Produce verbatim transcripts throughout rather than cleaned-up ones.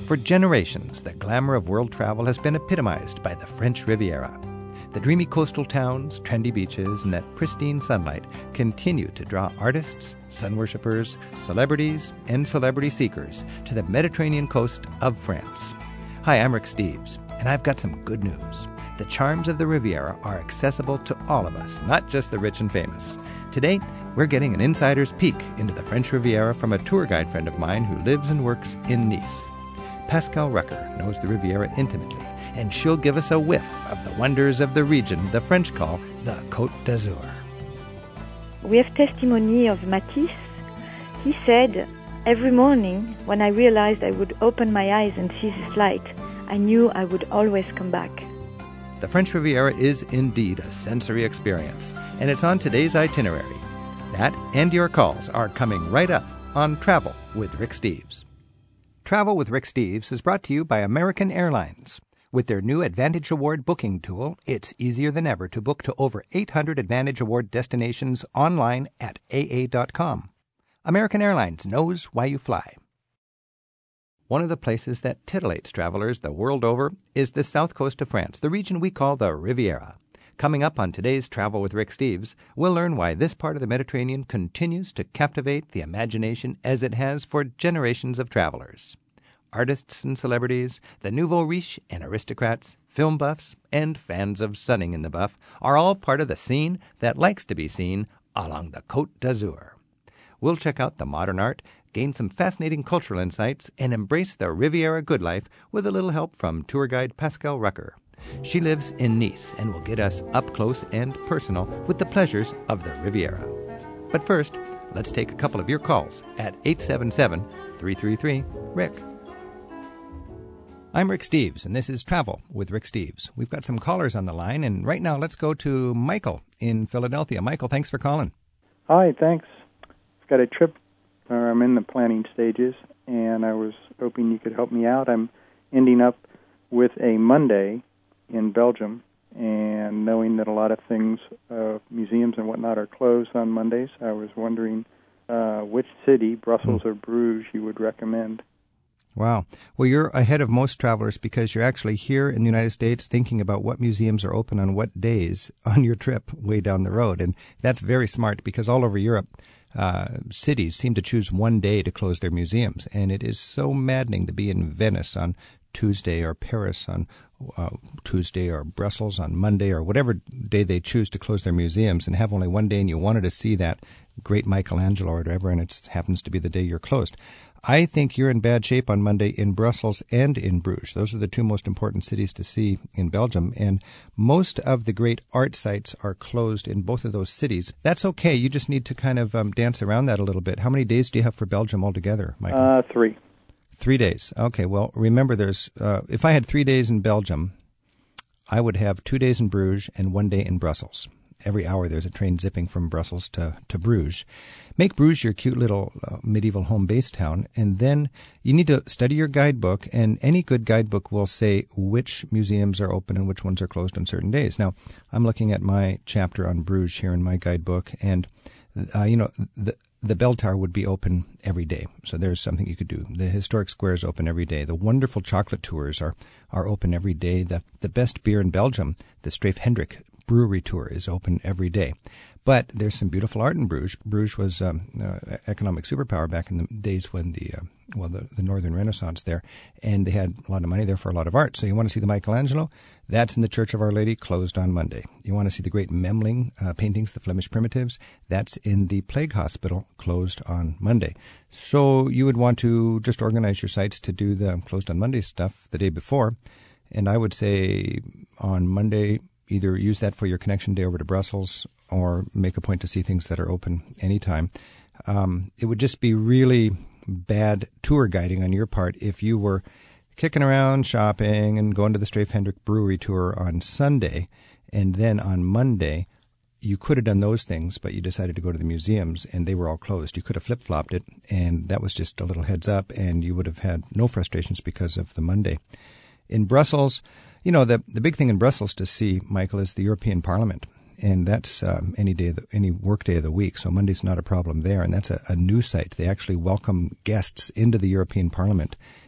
For generations, the glamour of world travel has been epitomized by the French Riviera. The dreamy coastal towns, trendy beaches, and that pristine sunlight continue to draw artists, sun worshippers, celebrities, and celebrity seekers to the Mediterranean coast of France. Hi, I'm Rick Steves, and I've got some good news. The charms of the Riviera are accessible to all of us, not just the rich and famous. Today, we're getting an insider's peek into the French Riviera from a tour guide friend of mine who lives and works in Nice. Pascale Rucker knows the Riviera intimately, and she'll give us a whiff of the wonders of the region the French call the Côte d'Azur. We have testimony of Matisse. He said, "Every morning when I realized I would open my eyes and see this light, I knew I would always come back." The French Riviera is indeed a sensory experience, and it's on today's itinerary. That and your calls are coming right up on Travel with Rick Steves. Travel with Rick Steves is brought to you by American Airlines. With their new Advantage Award booking tool, it's easier than ever to book to over eight hundred Advantage Award destinations online at A A dot com. American Airlines knows why you fly. One of the places that titillates travelers the world over is the south coast of France, the region we call the Riviera. Coming up on today's Travel with Rick Steves, we'll learn why this part of the Mediterranean continues to captivate the imagination as it has for generations of travelers. Artists and celebrities, the nouveau riche and aristocrats, film buffs, and fans of sunning in the buff are all part of the scene that likes to be seen along the Côte d'Azur. We'll check out the modern art, gain some fascinating cultural insights, and embrace the Riviera good life with a little help from tour guide Pascale Rucker. She lives in Nice and will get us up close and personal with the pleasures of the Riviera. But first, let's take a couple of your calls at eight seven seven, three three three, Rick. I'm Rick Steves, and this is Travel with Rick Steves. We've got some callers on the line, and right now let's go to Michael in Philadelphia. Michael, thanks for calling. Hi, thanks. I've got a trip. Uh, I'm in the planning stages, and I was hoping you could help me out. I'm ending up with a Monday in Belgium, and knowing that a lot of things, uh, museums and whatnot, are closed on Mondays, I was wondering uh, which city, Brussels hmm. or Bruges, you would recommend. Wow. Well, you're ahead of most travelers because you're actually here in the United States thinking about what museums are open on what days on your trip way down the road. And that's very smart because all over Europe, uh, cities seem to choose one day to close their museums. And it is so maddening to be in Venice on Tuesday or Paris on uh, Tuesday or Brussels on Monday or whatever day they choose to close their museums and have only one day and you wanted to see that great Michelangelo or whatever and it happens to be the day you're closed. I think you're in bad shape on Monday in Brussels and in Bruges. Those are the two most important cities to see in Belgium, and most of the great art sites are closed in both of those cities. That's okay. You just need to kind of um, dance around that a little bit. How many days do you have for Belgium altogether, Michael? Uh, three. Three days. Okay, well, remember there's, uh, if I had three days in Belgium, I would have two days in Bruges and one day in Brussels. Every hour there's a train zipping from Brussels to, to Bruges. Make Bruges your cute little uh, medieval home base town, and then you need to study your guidebook, and any good guidebook will say which museums are open and which ones are closed on certain days. Now, I'm looking at my chapter on Bruges here in my guidebook, and, uh, you know, the the bell tower would be open every day. So there's something you could do. The historic square is open every day. The wonderful chocolate tours are, are open every day. The, the best beer in Belgium, the Streef Hendrik brewery tour, is open every day. But there's some beautiful art in Bruges. Bruges was um, uh, economic superpower back in the days when the, uh, well, the, the Northern Renaissance there, and they had a lot of money there for a lot of art. So you want to see the Michelangelo? That's in the Church of Our Lady, closed on Monday. You want to see the great Memling uh, paintings, the Flemish primitives? That's in the Plague Hospital, closed on Monday. So you would want to just organize your sites to do the closed on Monday stuff the day before. And I would say on Monday, either use that for your connection day over to Brussels or make a point to see things that are open anytime. Um, it would just be really bad tour guiding on your part if you were kicking around shopping and going to the Streef Hendrik brewery tour on Sunday, and then on Monday you could have done those things, but you decided to go to the museums and they were all closed. You could have flip-flopped it, and that was just a little heads up, and you would have had no frustrations because of the Monday. In Brussels, you know, the the big thing in Brussels to see, Michael, is the European Parliament. And that's um, any day, of the, any work day of the week. So Monday's not a problem there. And that's a, a new site. They actually welcome guests into the European Parliament.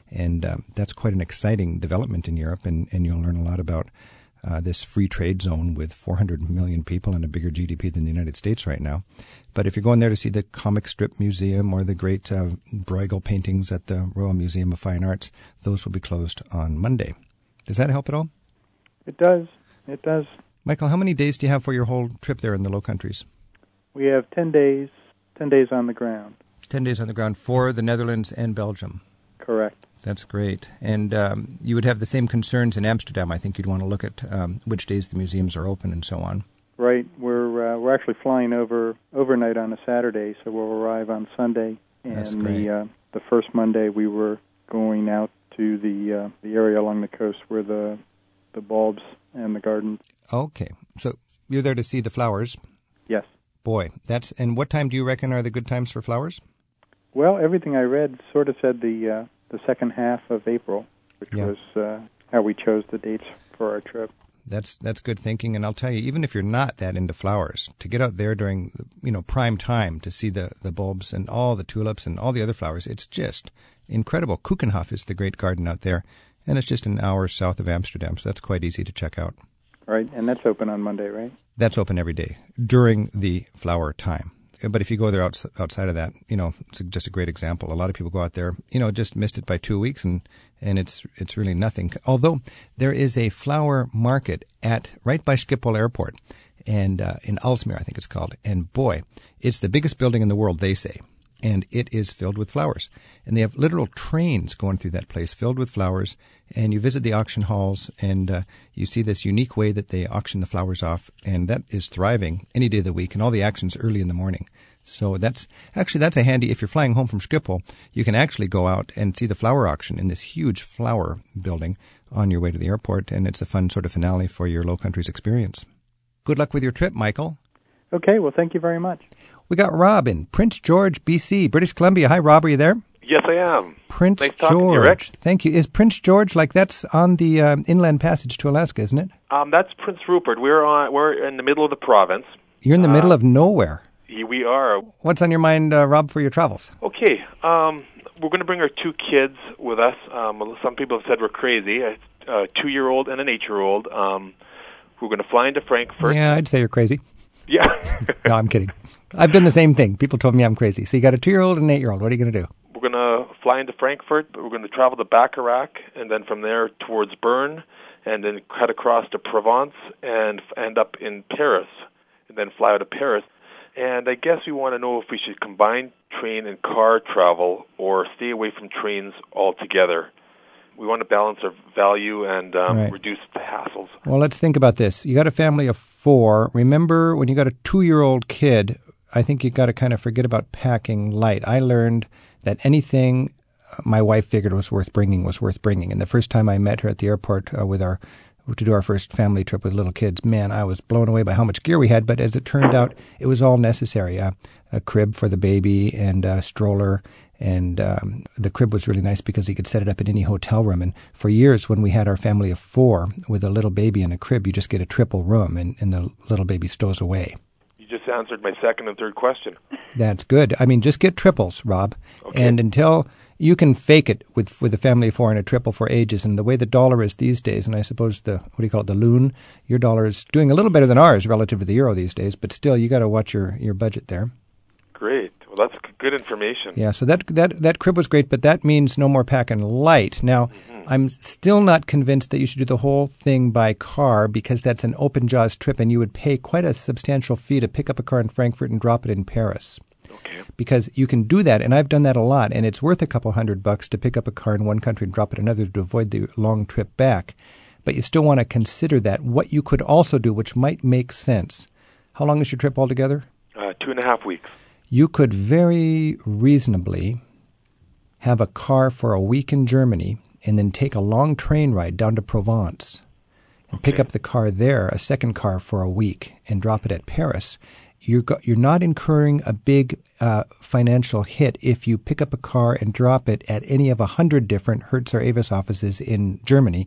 And um, that's quite an exciting development in Europe, and, and you'll learn a lot about uh, this free trade zone with four hundred million people and a bigger G D P than the United States right now. But if you're going there to see the comic strip museum or the great uh, Bruegel paintings at the Royal Museum of Fine Arts, those will be closed on Monday. Does that help at all? It does. It does. Michael, how many days do you have for your whole trip there in the Low Countries? We have ten days, ten days on the ground. ten days on the ground for the Netherlands and Belgium. Correct. That's great. And um, you would have the same concerns in Amsterdam. I think you'd want to look at um, which days the museums are open and so on. Right. We're uh, we're actually flying over overnight on a Saturday, so we'll arrive on Sunday. And That's great. the uh, the first Monday we were going out to the uh, the area along the coast where the the bulbs and the gardens. Okay. So you're there to see the flowers. Yes. Boy, that's and what time do you reckon are the good times for flowers? Well, everything I read sort of said the uh, the second half of April, which Yeah. was uh, how we chose the dates for our trip. That's that's good thinking, and I'll tell you, even if you're not that into flowers, to get out there during you know prime time to see the, the bulbs and all the tulips and all the other flowers, it's just incredible. Keukenhof is the great garden out there, and it's just an hour south of Amsterdam, so that's quite easy to check out. Right, and that's open on Monday, right? That's open every day during the flower time. But if you go there outs- outside of that, you know, it's just a great example. A lot of people go out there, you know, just missed it by two weeks, and, and it's it's really nothing. Although there is a flower market at right by Schiphol Airport, and uh, in Aalsmeer, I think it's called. And boy, it's the biggest building in the world, they say. And it is filled with flowers. And they have literal trains going through that place filled with flowers. And you visit the auction halls, and uh, you see this unique way that they auction the flowers off. And that is thriving any day of the week. And all the action's early in the morning. So that's actually, that's a handy, if you're flying home from Schiphol, you can actually go out and see the flower auction in this huge flower building on your way to the airport. And it's a fun sort of finale for your Low Countries experience. Good luck with your trip, Michael. Okay, well, thank you very much. We got Rob in Prince George, B C, British Columbia. Hi, Rob, are you there? Yes, I am. Prince Nice talking to George. you, Rick. Thank you. Is Prince George, like that's on the um, inland passage to Alaska, isn't it? Um, that's Prince Rupert. We're on. We're in the middle of the province. You're in the Uh, middle of nowhere. Here we are. What's on your mind, uh, Rob, for your travels? Okay. Um, we're going to bring our two kids with us. Um, some people have said we're crazy. A, a two-year-old and an eight-year-old. Um, we're going to fly into Frankfurt. Yeah, I'd say you're crazy. Yeah. No, I'm kidding. I've done the same thing. People told me I'm crazy. So you got a two-year-old and an eight-year-old. What are you going to do? We're going to fly into Frankfurt, but we're going to travel to Bacharach, and then from there towards Bern, and then cut across to Provence, and f- end up in Paris, and then fly out of Paris. And I guess we want to know if we should combine train and car travel or stay away from trains altogether. We want to balance our value and um, Right. reduce the hassles. Well, let's think about this. You got a family of four. Remember, when you got a two-year-old kid, I think you got to kind of forget about packing light. I learned that anything my wife figured was worth bringing was worth bringing. And the first time I met her at the airport uh, with our to do our first family trip with little kids, man, I was blown away by how much gear we had. But as it turned out, it was all necessary. Uh, a crib for the baby and a stroller. And um, the crib was really nice because you could set it up in any hotel room. And for years, when we had our family of four with a little baby in a crib, you just get a triple room, and, and the little baby stows away. You just answered my second and third question. That's good. I mean, just get triples, Rob. Okay. And until you can fake it with with a family of four and a triple for ages, and the way the dollar is these days, and I suppose the, what do you call it, the loon, your dollar is doing a little better than ours relative to the euro these days, but still, you got to watch your, your budget there. Great. Well, that's g- good information. Yeah, so that that that crib was great, but that means no more packing light. Now, Mm-hmm. I'm still not convinced that you should do the whole thing by car because that's an open jaws trip, and you would pay quite a substantial fee to pick up a car in Frankfurt and drop it in Paris. Okay. Because you can do that, and I've done that a lot, and it's worth a couple hundred bucks to pick up a car in one country and drop it in another to avoid the long trip back. But you still want to consider that. What you could also do, which might make sense. How long is your trip altogether? Uh, two and a half weeks. You could very reasonably have a car for a week in Germany and then take a long train ride down to Provence and pick Okay. up the car there, a second car for a week, and drop it at Paris. You're go- you're not incurring a big uh, financial hit if you pick up a car and drop it at any of a hundred different Hertz or Avis offices in Germany,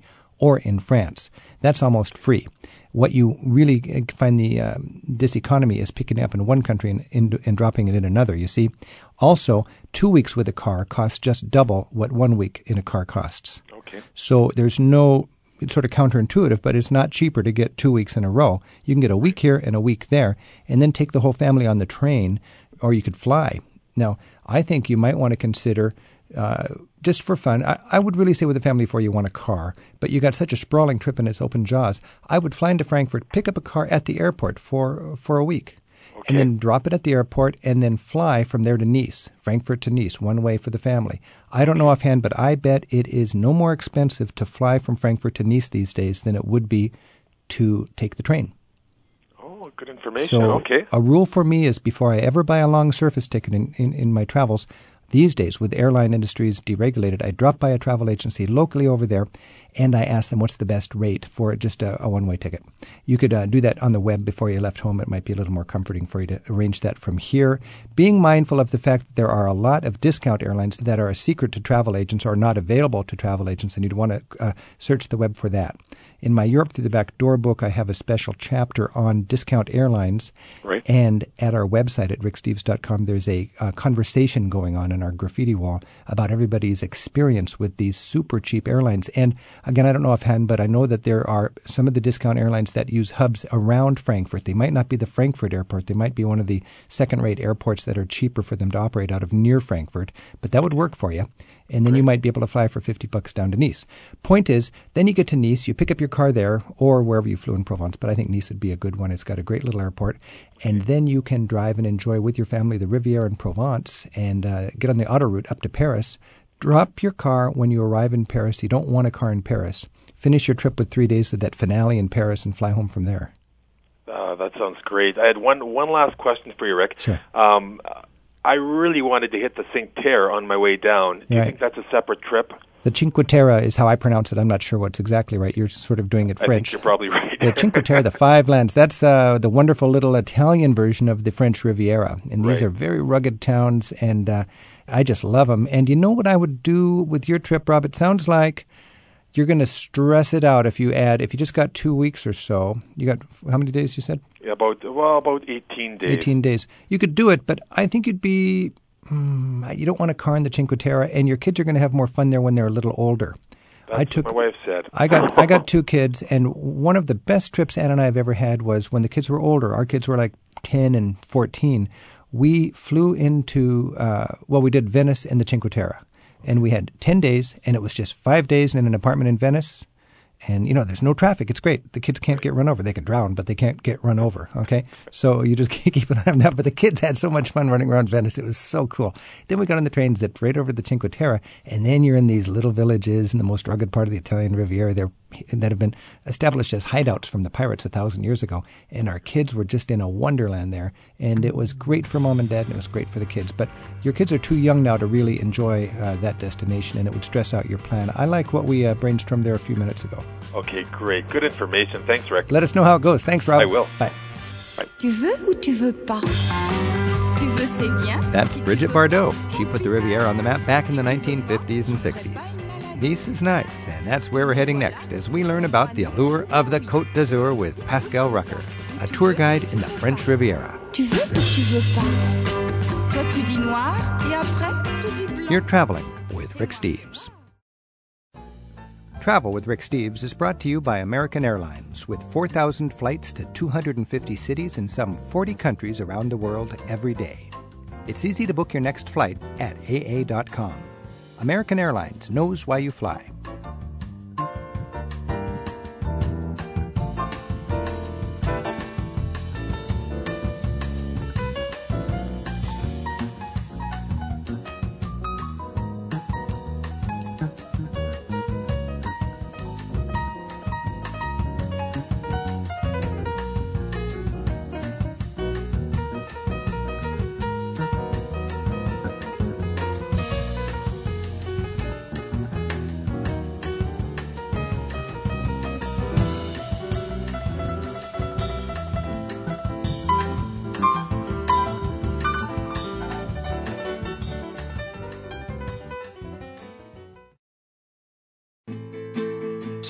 or in France. That's almost free. What you really find the uh, diseconomy is picking up in one country and, and, and dropping it in another, you see. Also, two weeks with a car costs just double what one week in a car costs. Okay. So there's no, it's sort of counterintuitive, but it's not cheaper to get two weeks in a row. You can get a week here and a week there, and then take the whole family on the train, or you could fly. Now, I think you might want to consider Uh, just for fun, I, I would really say with a family before you want a car, but you got such a sprawling trip and it's open jaws, I would fly into Frankfurt, pick up a car at the airport for for a week, okay. and then drop it at the airport and then fly from there to Nice, Frankfurt to Nice, one way for the family. I don't know offhand, but I bet it is no more expensive to fly from Frankfurt to Nice these days than it would be to take the train. Oh, good information. So okay. A rule for me is before I ever buy a long surface ticket in, in, in my travels, these days, with airline industries deregulated, I drop by a travel agency locally over there, and I ask them what's the best rate for just a, a one-way ticket. You could uh, do that on the web before you left home. It might be a little more comforting for you to arrange that from here. Being mindful of the fact that there are a lot of discount airlines that are a secret to travel agents or not available to travel agents, and you'd want to uh, search the web for that. In my Europe Through the Back Door book, I have a special chapter on discount airlines. Right. And at our website at rick steves dot com, there's a uh, conversation going on in our graffiti wall about everybody's experience with these super cheap airlines. And again, I don't know offhand, but I know that there are some of the discount airlines that use hubs around Frankfurt. They might not be the Frankfurt airport. They might be one of the second-rate airports that are cheaper for them to operate out of near Frankfurt. But that would work for you. And then Great. You might be able to fly for fifty bucks down to Nice. Point is, then you get to Nice, you pick up your car there or wherever you flew in Provence, but I think Nice would be a good one. It's got a great little airport. And then you can drive and enjoy with your family the Riviera in Provence and uh, get on the autoroute up to Paris. Drop your car when you arrive in Paris. You don't want a car in Paris. Finish your trip with three days of that finale in Paris and fly home from there. Uh, that sounds great. I had one one last question for you, Rick. Sure. Um, I really wanted to hit the Cinque Terre on my way down. Do you right. think that's a separate trip? The Cinque Terre is how I pronounce it. I'm not sure what's exactly right. You're sort of doing it French. I think you're probably right. The Cinque Terre, the five lands, that's uh, the wonderful little Italian version of the French Riviera. And these right. are very rugged towns, and uh, I just love them. And you know what I would do with your trip, Rob? It sounds like you're going to stress it out if you add, if you just got two weeks or so. You got, how many days you said? Yeah, about, well, about eighteen days. eighteen days. You could do it, but I think you'd be... Mm, you don't want a car in the Cinque Terre, and your kids are going to have more fun there when they're a little older. That's I took, what my wife said. I got I got two kids, and one of the best trips Ann and I have ever had was when the kids were older. Our kids were like ten and fourteen. We flew into, uh, well, we did Venice and the Cinque Terre, and we had ten days, and it was just five days in an apartment in Venice. And, you know, there's no traffic. It's great. The kids can't get run over. They can drown, but they can't get run over, okay? So you just keep an eye on that. But the kids had so much fun running around Venice. It was so cool. Then we got on the train, zipped right over the Cinque Terre, and then you're in these little villages in the most rugged part of the Italian Riviera there that have been established as hideouts from the pirates a thousand years ago. And our kids were just in a wonderland there. And it was great for mom and dad, and it was great for the kids. But your kids are too young now to really enjoy uh, that destination, and it would stress out your plan. I like what we uh, brainstormed there a few minutes ago. Okay, great. Good information. Thanks, Rick. Let us know how it goes. Thanks, Rob. I will. Bye. Bye. Tu veux ou tu veux pas? Tu veux, c'est bien. That's Brigitte Bardot. She put the Riviera on the map back in the nineteen fifties and sixties. Nice is nice, and that's where we're heading next as we learn about the allure of the Côte d'Azur with Pascal Rucker, a tour guide in the French Riviera. Tu veux ou tu veux pas? Toi, tu dis noir, et après, tu dis blanc. You're traveling with Rick Steves. Travel with Rick Steves is brought to you by American Airlines, with four thousand flights to two hundred fifty cities in some forty countries around the world every day. It's easy to book your next flight at A A dot com. American Airlines knows why you fly.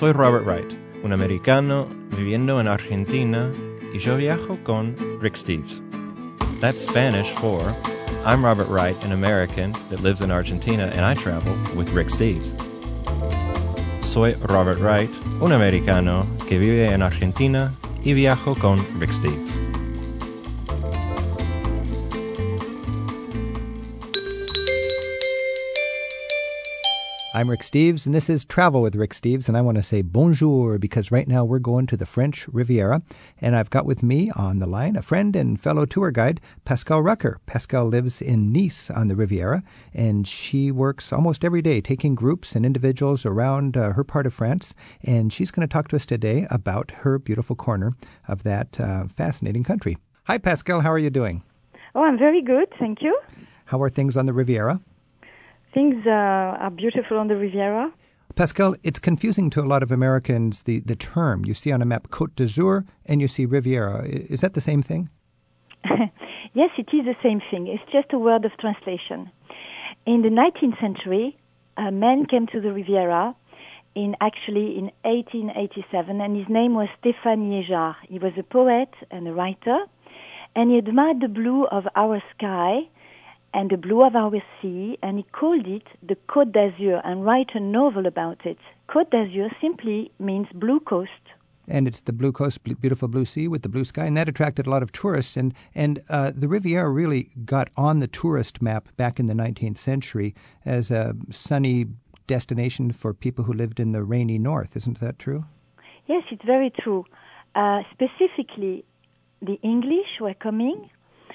Soy Robert Wright, un americano viviendo en Argentina, y yo viajo con Rick Steves. That's Spanish for I'm Robert Wright, an American that lives in Argentina, and I travel with Rick Steves. Soy Robert Wright, un americano que vive en Argentina y viajo con Rick Steves. I'm Rick Steves, and this is Travel with Rick Steves, and I want to say bonjour because right now we're going to the French Riviera, and I've got with me on the line a friend and fellow tour guide, Pascal Rucker. Pascal lives in Nice on the Riviera, and she works almost every day taking groups and individuals around uh, her part of France, and she's going to talk to us today about her beautiful corner of that uh, fascinating country. Hi, Pascal. How are you doing? Oh, I'm very good, thank you. How are things on the Riviera? Things uh, are beautiful on the Riviera. Pascal, it's confusing to a lot of Americans, the, the term. You see on a map Côte d'Azur and you see Riviera. Is that the same thing? Yes, it is the same thing. It's just a word of translation. In the nineteenth century, a man came to the Riviera in actually in eighteen eighty-seven, and his name was Stéphane Liégeard. He was a poet and a writer, and he admired the blue of our sky and the blue of our sea, and he called it the Côte d'Azur and wrote a novel about it. Côte d'Azur simply means blue coast. And it's the blue coast, beautiful blue sea with the blue sky, and that attracted a lot of tourists. And, and uh, the Riviera really got on the tourist map back in the nineteenth century as a sunny destination for people who lived in the rainy north. Isn't that true? Yes, it's very true. Uh, specifically, the English were coming.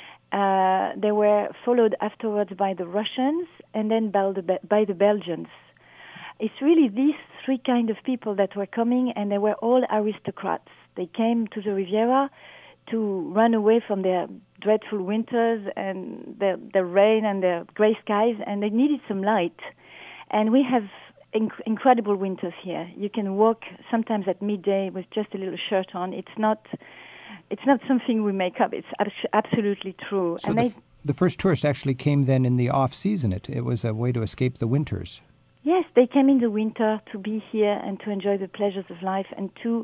Uh, they were followed afterwards by the Russians and then by the, by the Belgians. It's really these three kind of people that were coming, and they were all aristocrats. They came to the Riviera to run away from their dreadful winters and the, the rain and the gray skies, and they needed some light. And we have inc- incredible winters here. You can walk sometimes at midday with just a little shirt on. It's not... It's not something we make up. It's absolutely true. So and the, they, f- the first tourists actually came then in the off-season. It, it was a way to escape the winters. Yes, they came in the winter to be here and to enjoy the pleasures of life and to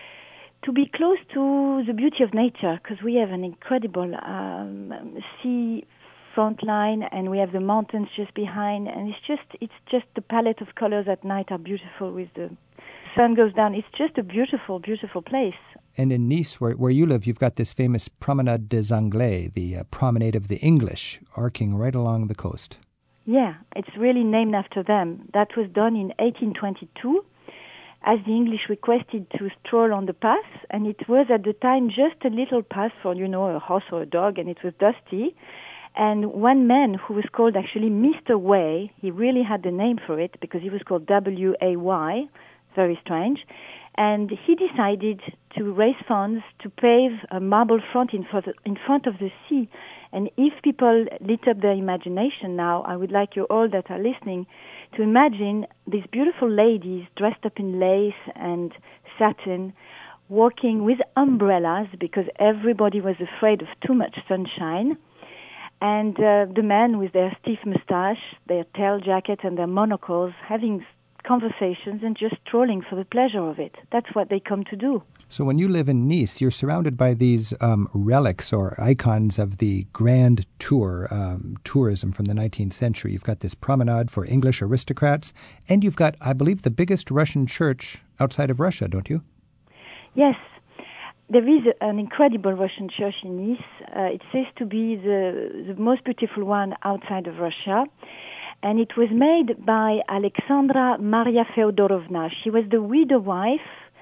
to be close to the beauty of nature, because we have an incredible um, sea front line and we have the mountains just behind, and it's just it's just the palette of colors at night are beautiful with the sun goes down. It's just a beautiful, beautiful place. And in Nice, where, where you live, you've got this famous Promenade des Anglais, the uh, promenade of the English, arcing right along the coast. Yeah, it's really named after them. That was done in eighteen twenty-two, as the English requested to stroll on the path, and it was at the time just a little path for, you know, a horse or a dog, and it was dusty. And one man who was called actually Mister Way, he really had the name for it because he was called W A Y, very strange. And he decided to raise funds to pave a marble front in front, in front of the sea. And if people lit up their imagination now, I would like you all that are listening to imagine these beautiful ladies dressed up in lace and satin, walking with umbrellas because everybody was afraid of too much sunshine. And uh, the men with their stiff mustache, their tail jacket and their monocles having conversations and just strolling for the pleasure of it. That's what they come to do. So when you live in Nice, you're surrounded by these um, relics or icons of the grand tour, um, tourism from the nineteenth century. You've got this promenade for English aristocrats, and you've got, I believe, the biggest Russian church outside of Russia, don't you? Yes. There is an incredible Russian church in Nice. Uh, it says to be the, the most beautiful one outside of Russia. And it was made by Alexandra Maria Feodorovna. She was the widow wife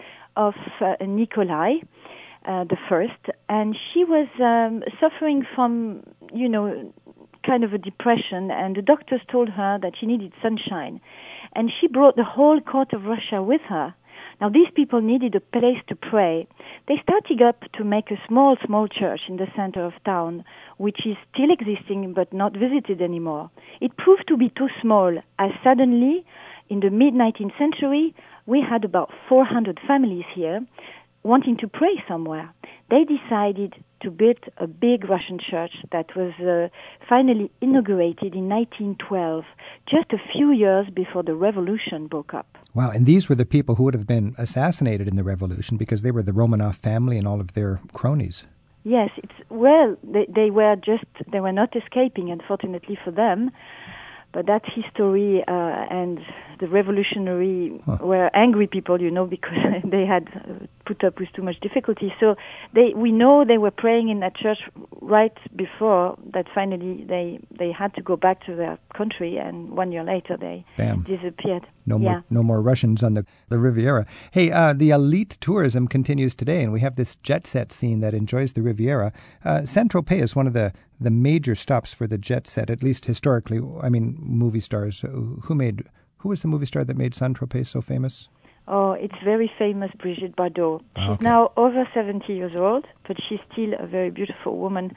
of uh, Nikolai uh, the First, and she was um, suffering from, you know, kind of a depression, and the doctors told her that she needed sunshine. And she brought the whole court of Russia with her. Now, these people needed a place to pray. They started up to make a small, small church in the center of town, which is still existing but not visited anymore. It proved to be too small, as suddenly, in the mid-nineteenth century, we had about four hundred families here wanting to pray somewhere. They decided to build a big Russian church that was uh, finally inaugurated in nineteen twelve, just a few years before the revolution broke up. Wow, and these were the people who would have been assassinated in the revolution because they were the Romanov family and all of their cronies. Yes, it's well, they, they were just, they were not escaping, unfortunately for them. But that history uh, and the revolutionary huh. were angry people, you know, because they had uh, put up with too much difficulty. So they, we know they were praying in that church right before that. Finally, they they had to go back to their country, and one year later they Bam. disappeared. No yeah. more, no more Russians on the, the Riviera. Hey, uh, the elite tourism continues today, and we have this jet set scene that enjoys the Riviera. Uh, Saint-Tropez is one of the, the major stops for the jet set, at least historically. I mean, movie stars. Who made? Who was the movie star that made Saint-Tropez so famous? Oh, it's very famous, Brigitte Bardot. She's okay. now over seventy years old, but she's still a very beautiful woman.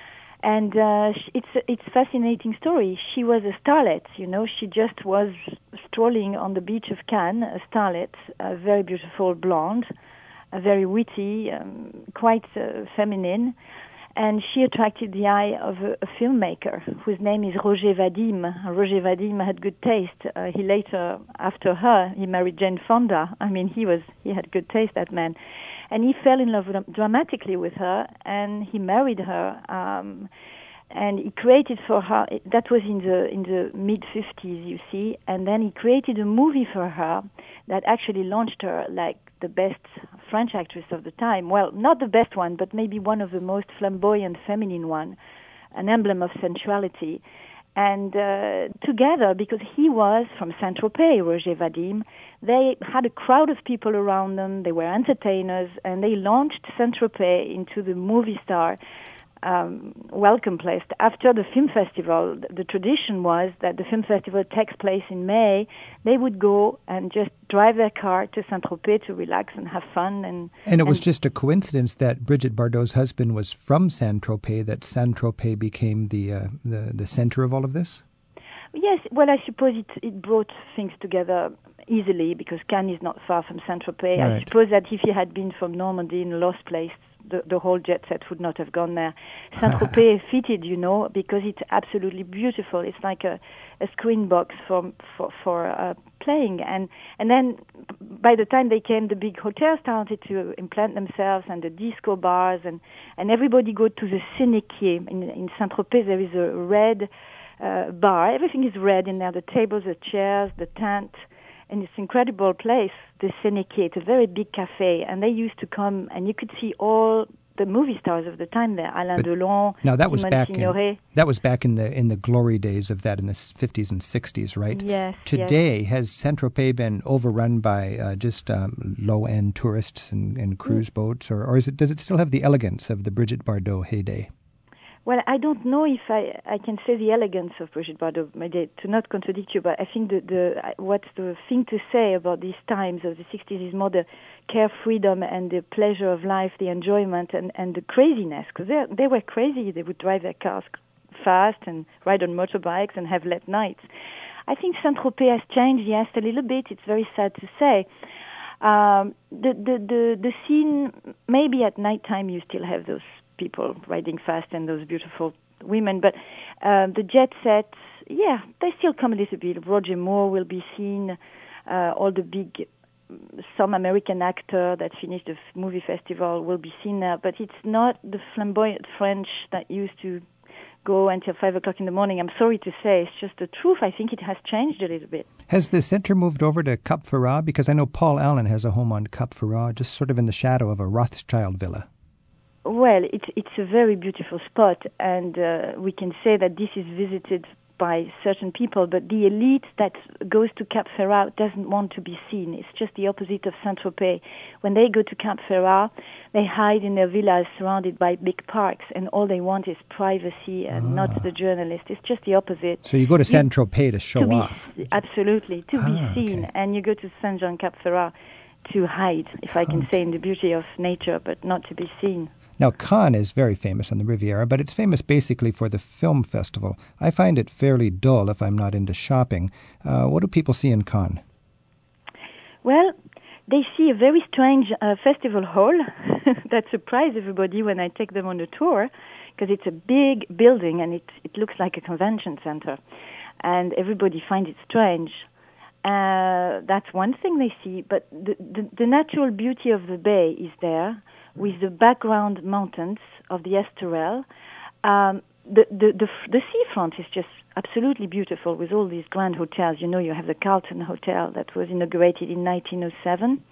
And uh, it's it's a fascinating story. She was a starlet, you know. She just was strolling on the beach of Cannes, a starlet, a very beautiful blonde, a very witty, um, quite uh, feminine. And she attracted the eye of a, a filmmaker whose name is Roger Vadim. Roger Vadim had good taste. Uh, he later, after her, he married Jane Fonda. I mean, he was he had good taste, that man. And he fell in love with, dramatically with her, and he married her. Um, and he created for her. That was in the in the mid fifties, you see. And then he created a movie for her that actually launched her like the best French actress of the time. Well, not the best one, but maybe one of the most flamboyant, feminine one, an emblem of sensuality. And uh, together, because he was from Saint-Tropez, Roger Vadim, they had a crowd of people around them. They were entertainers, and they launched Saint-Tropez into the movie star um, welcome place. After the film festival, the tradition was that the film festival takes place in May. They would go and just drive their car to Saint-Tropez to relax and have fun. And and it was and just a coincidence that Brigitte Bardot's husband was from Saint-Tropez, that Saint-Tropez became the, uh, the the center of all of this? Yes, well, I suppose it, it brought things together easily because Cannes is not far from Saint-Tropez. Right. I suppose that if he had been from Normandy in a lost place, the, the whole jet set would not have gone there. Saint-Tropez fitted, you know, because it's absolutely beautiful. It's like a, a screen box for for, for uh, playing. And and then by the time they came, the big hotels started to implant themselves, and the disco bars, and, and everybody go to the Sénéquier. In, in Saint-Tropez, there is a red uh, bar. Everything is red in there, the tables, the chairs, the tent. In this incredible place, the Sénéquier. It's a very big cafe, and they used to come, and you could see all the movie stars of the time there. Alain but Delon, now that was Simone back Signoret. in that was back in the in the glory days of that in the fifties and sixties, right? Yes. Today, yes. has Saint-Tropez been overrun by uh, just um, low end tourists and, and cruise mm. boats, or, or is it does it still have the elegance of the Brigitte Bardot heyday? Well, I don't know if I, I can say the elegance of Brigitte Bardot, maybe to not contradict you, but I think the, the what's the thing to say about these times of the sixties is more the carefreedom and the pleasure of life, the enjoyment, and, and the craziness, because they were crazy. They would drive their cars fast and ride on motorbikes and have late nights. I think Saint-Tropez has changed, yes, a little bit. It's very sad to say. Um, the, the, the, the scene, maybe at nighttime you still have those people riding fast and those beautiful women, but uh, the jet sets, yeah, they still come a little bit. Roger Moore will be seen, uh, all the big, some American actor that finished the movie festival will be seen there, but it's not the flamboyant French that used to go until five o'clock in the morning. I'm sorry to say, it's just the truth. I think it has changed a little bit. Has the center moved over to Cap Ferrat? Because I know Paul Allen has a home on Cap Ferrat, just sort of in the shadow of a Rothschild villa. Well, it's it's a very beautiful spot, and uh, we can say that this is visited by certain people, but the elite that goes to Cap Ferrat doesn't want to be seen. It's just the opposite of Saint-Tropez. When they go to Cap Ferrat, they hide in their villas surrounded by big parks, and all they want is privacy and ah. not the journalist. It's just the opposite. So you go to Saint-Tropez to show to be, off. Absolutely, to ah, be seen, okay. and you go to Saint-Jean-Cap Ferrat to hide, if I can okay. say, in the beauty of nature, but not to be seen. Now, Cannes is very famous on the Riviera, but it's famous basically for the film festival. I find it fairly dull if I'm not into shopping. Uh, what do people see in Cannes? Well, they see a very strange uh, festival hall that surprised everybody when I take them on a tour, because it's a big building and it it looks like a convention center, and everybody finds it strange. Uh, that's one thing they see, but the, the, the natural beauty of the bay is there, with the background mountains of the Estoril. Um, the, the, the, the seafront is just absolutely beautiful with all these grand hotels. You know, you have the Carlton Hotel that was inaugurated in nineteen oh seven.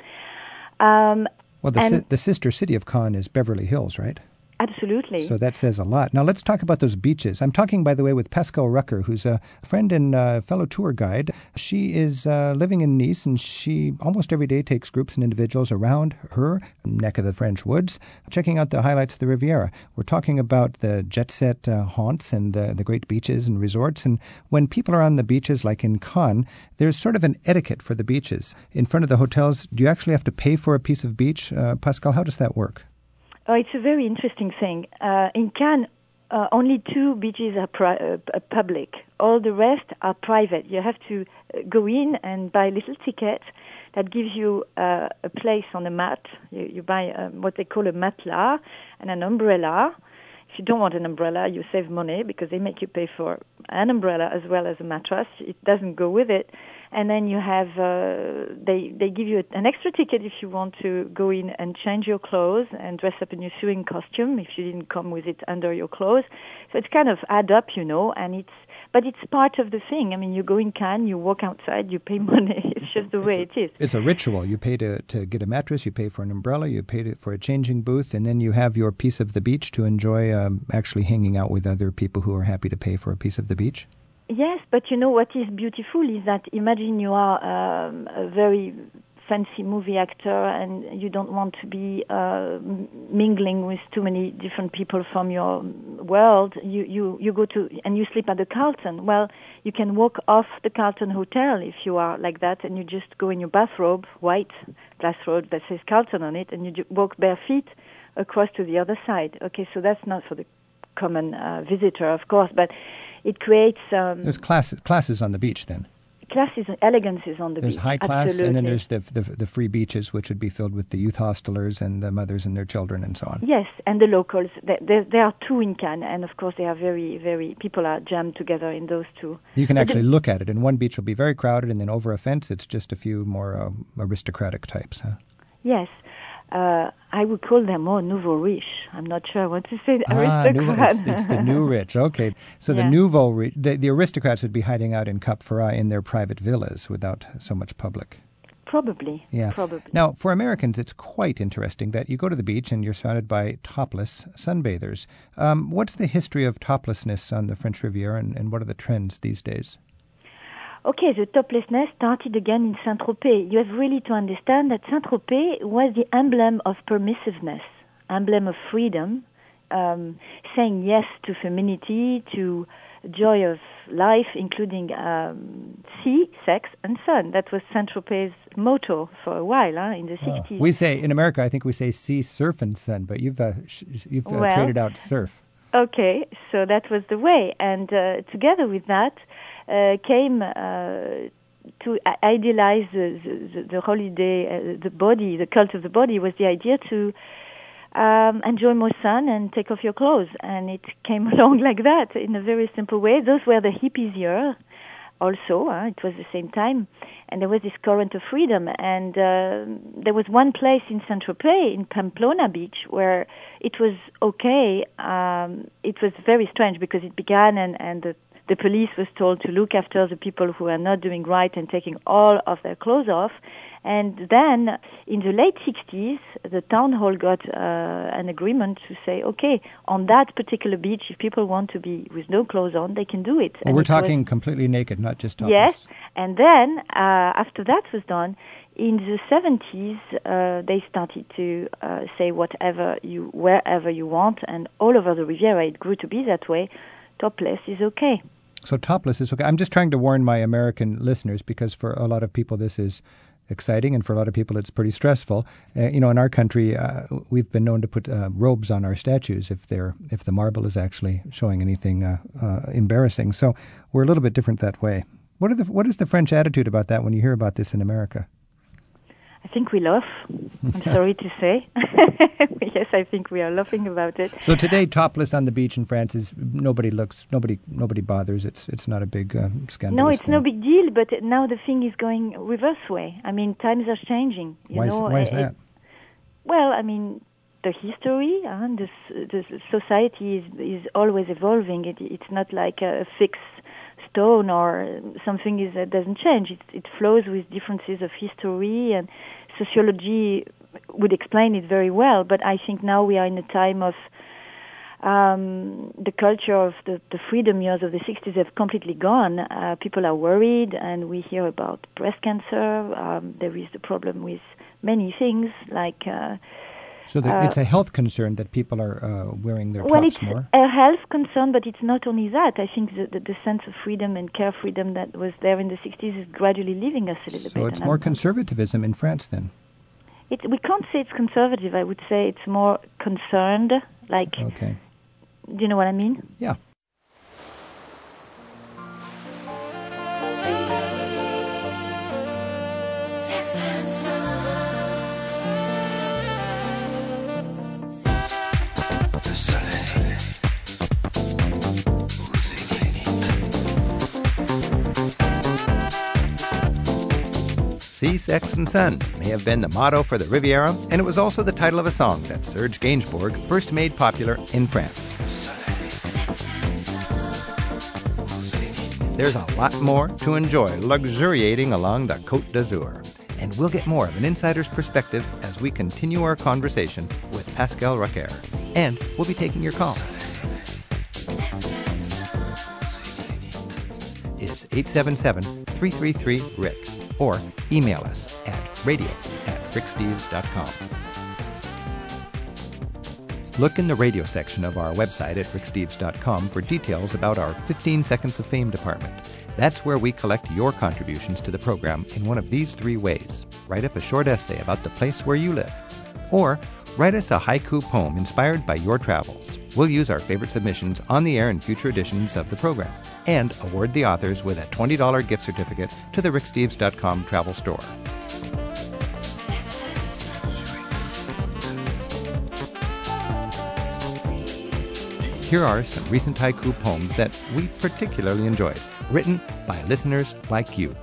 Um, well, the, si- the sister city of Cannes is Beverly Hills, right? Absolutely. So that says a lot. Now let's talk about those beaches. I'm talking, by the way, with Pascal Rucker, who's a friend and uh, fellow tour guide. She is uh, living in Nice, and she almost every day takes groups and individuals around her neck of the French woods, checking out the highlights of the Riviera. We're talking about the jet-set uh, haunts and the, the great beaches and resorts. And when people are on the beaches, like in Cannes, there's sort of an etiquette for the beaches. In front of the hotels, do you actually have to pay for a piece of beach? Uh, Pascal, how does that work? Oh, it's a very interesting thing. Uh, in Cannes, uh, only two beaches are pri- uh, public. All the rest are private. You have to go in and buy a little ticket that gives you uh, a place on a mat. You, you buy um, what they call a matelas and an umbrella. If you don't want an umbrella, you save money because they make you pay for an umbrella as well as a mattress. It doesn't go with it. And then you have, uh, they, they give you an extra ticket if you want to go in and change your clothes and dress up in your sewing costume if you didn't come with it under your clothes. So it's kind of add up, you know, and it's, but it's part of the thing. I mean, you go in Cannes, you walk outside, you pay money. It's just the way it is. It's a ritual. You pay to, to get a mattress, you pay for an umbrella, you pay to, for a changing booth, and then you have your piece of the beach to enjoy um, actually hanging out with other people who are happy to pay for a piece of the beach. Yes, but you know what is beautiful is that imagine you are um, a very fancy movie actor and you don't want to be uh, mingling with too many different people from your world. You, you, you go to and you sleep at the Carlton. Well, you can walk off the Carlton Hotel if you are like that, and you just go in your bathrobe, white bathrobe that says Carlton on it, and you walk bare feet across to the other side. Okay, so that's not for the common uh, visitor, of course, but it creates... Um, there's classes, classes on the beach, then? Classes and elegances on the there's beach. There's high class, Absolutely. And then there's the, the the free beaches, which would be filled with the youth hostelers and the mothers and their children and so on. Yes, and the locals. There, there, there are two in Cannes, and of course they are very, very... People are jammed together in those two. You can but actually the, look at it, and one beach will be very crowded, and then over a fence it's just a few more uh, aristocratic types, huh? Yes. Uh, I would call them more nouveau riche. I'm not sure what to say. Ah, aristocrat. Nouveau, it's, it's the new rich. Okay, so yeah. the nouveau rich, the, the aristocrats would be hiding out in Cap Ferrat in their private villas without so much public. Probably. Yeah. Probably. Now, for Americans, it's quite interesting that you go to the beach and you're surrounded by topless sunbathers. Um, what's the history of toplessness on the French Riviera, and, and what are the trends these days? Okay, the toplessness started again in Saint-Tropez. You have really to understand that Saint-Tropez was the emblem of permissiveness, emblem of freedom, um, saying yes to femininity, to joy of life, including um, sea, sex, and sun. That was Saint-Tropez's motto for a while, huh, in the oh. sixties. We say, in America, I think we say sea, surf, and sun, but you've, uh, sh- you've uh, well, traded out surf. Okay, so that was the way. And uh, together with that, Uh, came uh, to idealize the, the, the holiday, uh, the body, the cult of the body, was the idea to um, enjoy more sun and take off your clothes. And it came along like that in a very simple way. Those were the hippies' year also. Uh, it was the same time. And there was this current of freedom. And uh, there was one place in Saint-Tropez, in Pamplona Beach, where it was okay. Um, it was very strange because it began and, and the The police was told to look after the people who are not doing right and taking all of their clothes off. And then in the late sixties, the town hall got uh, an agreement to say, okay, on that particular beach, if people want to be with no clothes on, they can do it. Well, and we're it talking was, completely naked, not just topless. Yes, and then uh, after that was done, in the seventies, uh, they started to uh, say whatever you, wherever you want, and all over the Riviera, it grew to be that way. Topless is okay. So topless is okay. I'm just trying to warn my American listeners, because for a lot of people this is exciting, and for a lot of people it's pretty stressful. Uh, you know, in our country, uh, we've been known to put uh, robes on our statues if they're if the marble is actually showing anything uh, uh, embarrassing. So we're a little bit different that way. What are the what is the French attitude about that when you hear about this in America? I think we laugh. I'm sorry to say. Yes, I think we are laughing about it. So today, topless on the beach in France is nobody looks, nobody, nobody bothers. It's it's not a big uh, scandal. No, it's thing. no big deal. But now the thing is going reverse way. I mean, times are changing. You why, know, is, why is uh, that? It, well, I mean, the history and uh, the, the society is is always evolving. It, it's not like a fixed stone or something is that doesn't change. It, it flows with differences of history, and sociology would explain it very well. But I think now we are in a time of um, the culture of the, the freedom years of the sixties have completely gone. Uh, people are worried, and we hear about breast cancer. Um, there is the problem with many things like. Uh, So the, uh, it's a health concern that people are uh, wearing their well, tops it's more? a health concern, but it's not only that. I think the, the, the sense of freedom and care freedom that was there in the sixties is gradually leaving us a little So bit. it's and more I'm- conservatism in France then? It, we can't say it's conservative. I would say it's more concerned. Like, Okay. do you know what I mean? Yeah. Sea, Sex, and Sun may have been the motto for the Riviera, and it was also the title of a song that Serge Gainsbourg first made popular in France. There's a lot more to enjoy luxuriating along the Côte d'Azur, and we'll get more of an insider's perspective as we continue our conversation with Pascal Racquer, and we'll be taking your calls. It's eight seven seven, three three three, R I C, or email us at radio at rick steves dot com. Look in the radio section of our website at rick steves dot com for details about our fifteen Seconds of Fame department. That's where we collect your contributions to the program in one of these three ways. Write up a short essay about the place where you live. Or write us a haiku poem inspired by your travels. We'll use our favorite submissions on the air in future editions of the program and award the authors with a twenty dollars gift certificate to the rick steves dot com travel store. Here are some recent haiku poems that we particularly enjoyed, written by listeners like you.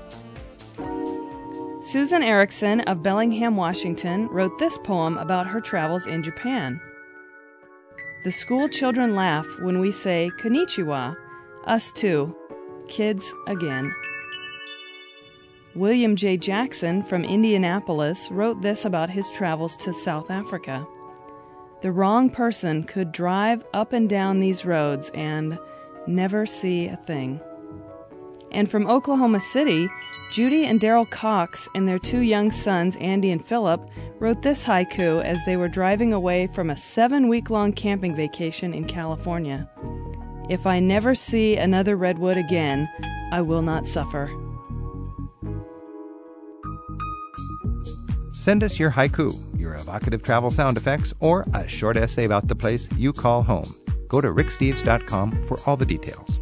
Susan Erickson of Bellingham, Washington, wrote this poem about her travels in Japan. The school children laugh when we say konnichiwa. Us too. Kids again. William J. Jackson from Indianapolis wrote this about his travels to South Africa. The wrong person could drive up and down these roads and never see a thing. And from Oklahoma City, Judy and Daryl Cox and their two young sons, Andy and Philip, wrote this haiku as they were driving away from a seven-week-long camping vacation in California. If I never see another redwood again, I will not suffer. Send us your haiku, your evocative travel sound effects, or a short essay about the place you call home. Go to rick steves dot com for all the details.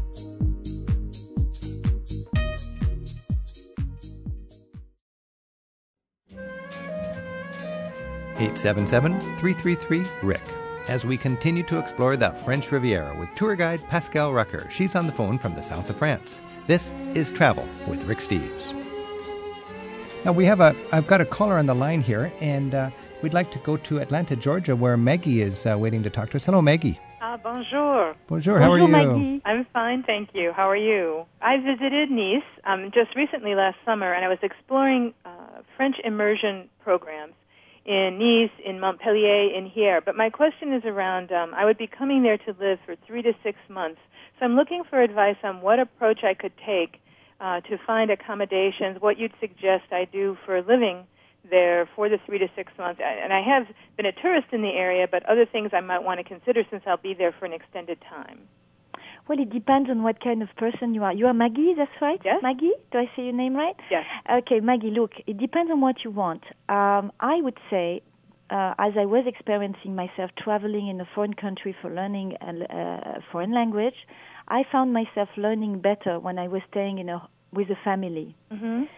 eight seven seven, three three three, R I C. As we continue to explore the French Riviera with tour guide Pascal Racquer. She's on the phone from the south of France. This is Travel with Rick Steves. Now we have a, I've got a caller on the line here, and uh, we'd like to go to Atlanta, Georgia, where Maggie is uh, waiting to talk to us. Hello, Maggie. Ah, bonjour. Bonjour, how are you? Bonjour, Maggie. I'm fine, thank you. How are you? I visited Nice um, just recently last summer, and I was exploring uh, French immersion programs in Nice, in Montpellier, in here. But my question is around, um, I would be coming there to live for three to six months. So I'm looking for advice on what approach I could take uh, to find accommodations, what you'd suggest I do for living there for the three to six months. And I have been a tourist in the area, but other things I might want to consider since I'll be there for an extended time. Well, it depends on what kind of person you are. You are Maggie, that's right? Yes. Maggie? Do I say your name right? Yes. Okay, Maggie, look, it depends on what you want. Um, I would say, uh, as I was experiencing myself traveling in a foreign country for learning a uh, foreign language, I found myself learning better when I was staying in a, with a family. Mm-hmm.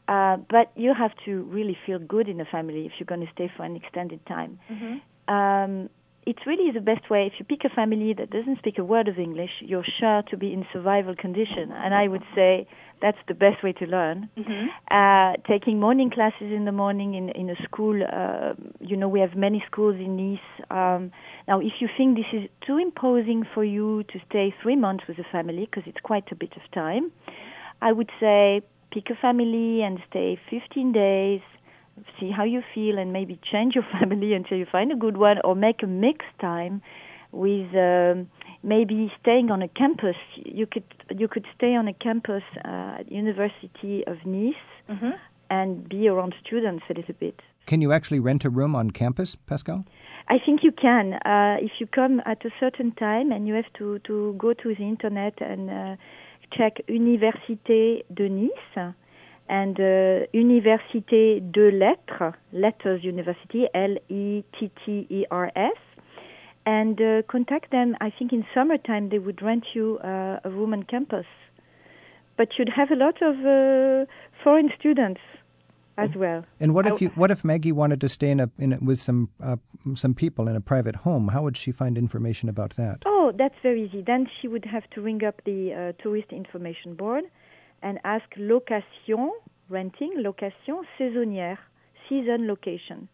Uh, but you have to really feel good in a family if you're going to stay for an extended time. Mm-hmm. Um, it's really the best way. If you pick a family that doesn't speak a word of English, you're sure to be in survival condition. And I would say that's the best way to learn. Mm-hmm. Uh, taking morning classes in the morning in, in a school, uh, you know, we have many schools in Nice. Um, now, if you think this is too imposing for you to stay three months with a family, because it's quite a bit of time, I would say pick a family and stay fifteen days, see how you feel, and maybe change your family until you find a good one, or make a mixed time with um, maybe staying on a campus. You could you could stay on a campus uh, at University of Nice mm-hmm. and be around students a little bit. Can you actually rent a room on campus, Pascal? I think you can. Uh, if you come at a certain time, and you have to, to go to the internet and uh, check Université de Nice and uh, Université de Lettres, Letters University, L E T T E R S, and uh, contact them. I think in summertime they would rent you uh, a room on campus. But you'd have a lot of uh, foreign students as well. And what if I, you? What if Maggie wanted to stay in a, in a with some uh, some people in a private home? How would she find information about that? Oh, that's very easy. Then she would have to ring up the uh, tourist information board and ask location, renting, location saisonnière, season location,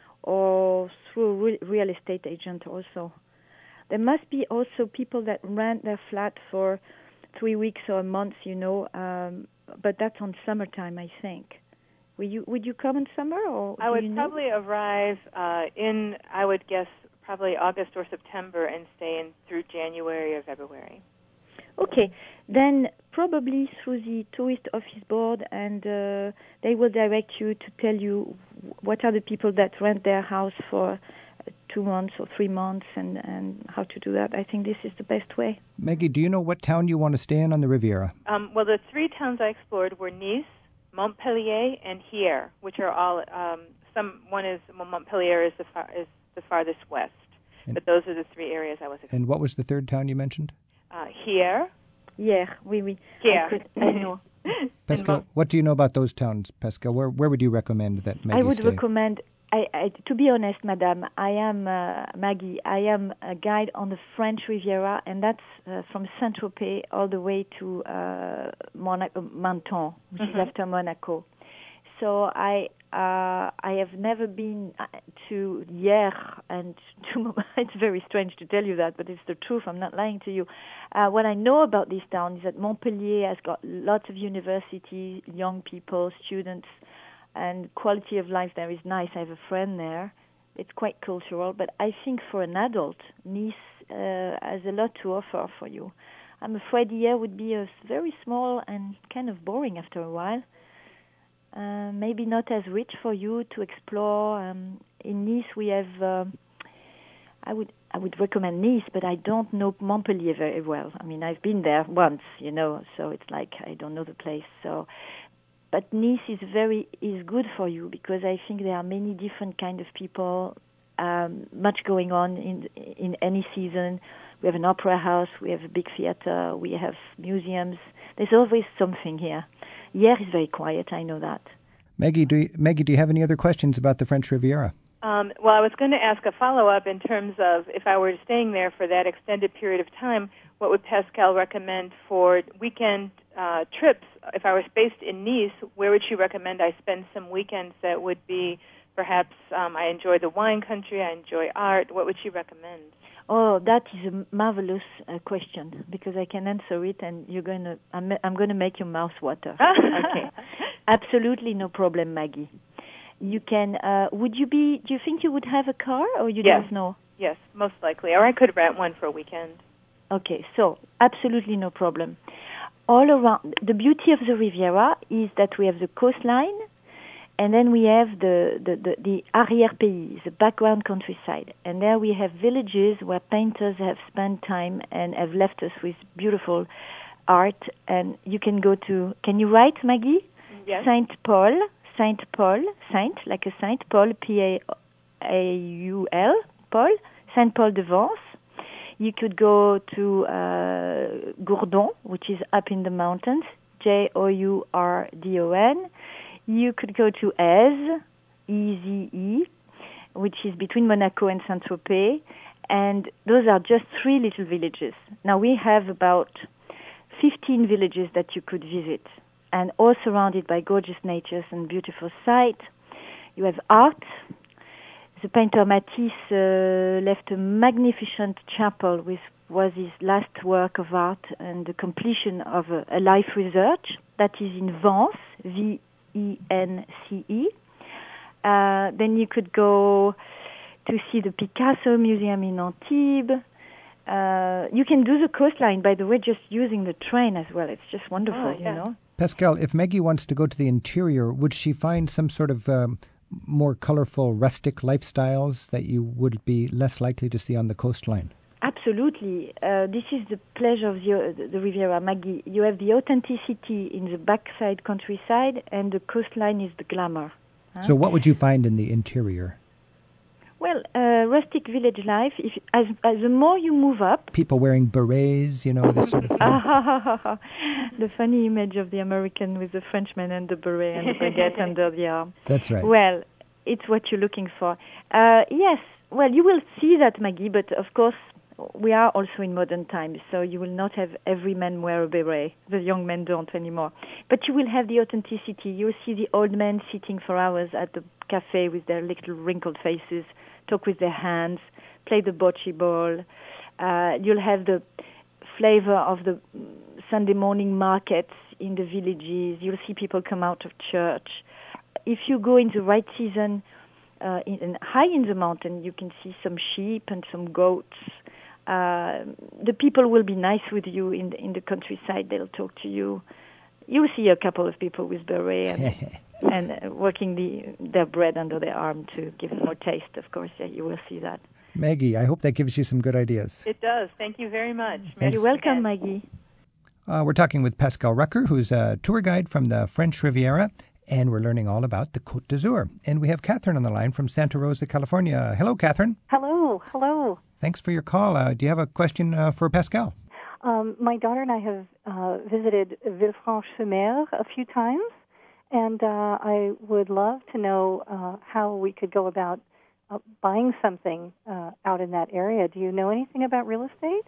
or through a re- real estate agent also. There must be also people that rent their flat for three weeks or a month, you know, um, but that's on summertime, I think. Would you would you come in summer, or I do would you know? probably arrive uh, in, I would guess, probably August or September and stay in through January or February. Okay, then probably through the tourist office board, and uh, they will direct you to tell you what are the people that rent their house for two months or three months, and, and how to do that. I think this is the best way. Maggie, do you know what town you want to stay in on the Riviera? Um, well, the three towns I explored were Nice, Montpellier, and Hyères, which are all um, some. One is well, Montpellier is the far, is the farthest west, and, but those are the three areas I was exploring. And what was the third town you mentioned? Uh, Hyères. Yeah, oui, oui. Hyères. I, could, I know. Pascal, what do you know about those towns, Pascal? Where where would you recommend that Maggie I would stay? recommend. I, I, to be honest, Madame, I am uh, Maggie. I am a guide on the French Riviera, and that's uh, from Saint-Tropez all the way to uh, Monaco, Menton, which mm-hmm. is after Monaco. So I uh, I have never been to Hyères, and to, it's very strange to tell you that, but it's the truth. I'm not lying to you. Uh, what I know about this town is that Montpellier has got lots of universities, young people, students, and quality of life there is nice. I have a friend there. It's quite cultural, but I think for an adult, Nice uh, has a lot to offer for you. I'm afraid Hyères would be a very small and kind of boring after a while. Uh, maybe not as rich for you to explore. Um, in Nice, we have. Uh, I would I would recommend Nice, but I don't know Montpellier very well. I mean, I've been there once, you know, so it's like I don't know the place. So. But Nice is very is good for you because I think there are many different kind of people, um, much going on in in any season. We have an opera house, we have a big theater, we have museums. There's always something here. Hyères is very quiet, I know that. Maggie, do you, Maggie, do you have any other questions about the French Riviera? Um, well, I was going to ask a follow-up in terms of if I were staying there for that extended period of time, what would Pascal recommend for weekend uh, trips? If I was based in Nice, where would she recommend I spend some weekends that would be perhaps um, I enjoy the wine country, I enjoy art? What would she recommend? Oh, that is a marvelous uh, question because I can answer it, and you're going to. I'm, I'm going to make your mouth water. Okay, absolutely no problem, Maggie. You can. Uh, would you be? Do you think you would have a car, or you yes. don't know? Yes, most likely. Or I could rent one for a weekend. Okay, so absolutely no problem. All around, the beauty of the Riviera is that we have the coastline, and then we have the the the, the arrière-pays, the background countryside, and there we have villages where painters have spent time and have left us with beautiful art. And you can go to. Can you write, Maggie? Yes. Saint Paul. Saint Paul, Saint, like a Saint, Paul, P A A U L, Paul, Saint Paul de Vence. You could go to uh, Gourdon, which is up in the mountains, J O U R D O N. you could go to Eze, E Z E, which is between Monaco and Saint-Tropez, and those are just three little villages. Now we have about fifteen villages that you could visit, and all surrounded by gorgeous natures and beautiful sights. You have art. The painter Matisse uh, left a magnificent chapel, which was his last work of art and the completion of a, a life research that is in Vence, V E N C E. Uh, then you could go to see the Picasso Museum in Antibes. Uh, you can do the coastline, by the way, just using the train as well. It's just wonderful, oh, yeah. you know. Pascal, if Maggie wants to go to the interior, would she find some sort of um, more colorful, rustic lifestyles that you would be less likely to see on the coastline? Absolutely. Uh, this is the pleasure of the, the Riviera, Maggie. You have the authenticity in the backside countryside, and the coastline is the glamour. Huh? So what would you find in the interior? Well, uh, rustic village life, if, as, as the more you move up... People wearing berets, you know, this sort of thing. The funny image of the American with the Frenchman and the beret and the baguette under the arm. That's right. Well, it's what you're looking for. Uh, yes, well, you will see that, Maggie, but of course, we are also in modern times, so you will not have every man wear a beret. The young men don't anymore. But you will have the authenticity. You'll see the old men sitting for hours at the cafe with their little wrinkled faces, talk with their hands, play the bocce ball. Uh, you'll have the flavor of the Sunday morning markets in the villages. You'll see people come out of church. If you go in the right season, uh, in, in, high in the mountain, you can see some sheep and some goats. Uh, the people will be nice with you in the, in the countryside. They'll talk to you. You'll see a couple of people with beret and, and uh, working the, their bread under their arm to give it more taste. Of course, yeah, you will see that. Maggie, I hope that gives you some good ideas. It does. Thank you very much. Thanks. You're welcome, Maggie. Uh, we're talking with Pascal Rucker, who's a tour guide from the French Riviera, and we're learning all about the Côte d'Azur. And we have Catherine on the line from Santa Rosa, California. Hello, Catherine. Hello. Hello. Thanks for your call. Uh, do you have a question uh, for Pascal? Um, my daughter and I have uh, visited Villefranche-sur-Mer a few times, and uh, I would love to know uh, how we could go about uh, buying something uh, out in that area. Do you know anything about real estate?